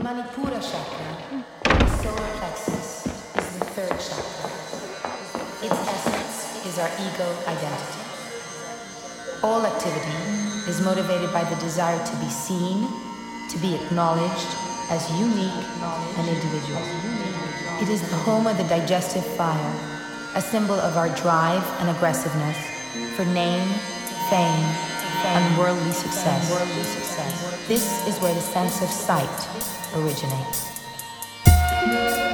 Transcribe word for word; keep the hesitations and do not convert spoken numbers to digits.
Manipura chakra, the solar plexus, is the third chakra. Its essence is our ego identity. All activity is motivated by the desire to be seen, to be acknowledged as unique and individual. It is the home of the digestive fire, a symbol of our drive and aggressiveness for name, fame, and worldly success. This is where the sense of sight originates.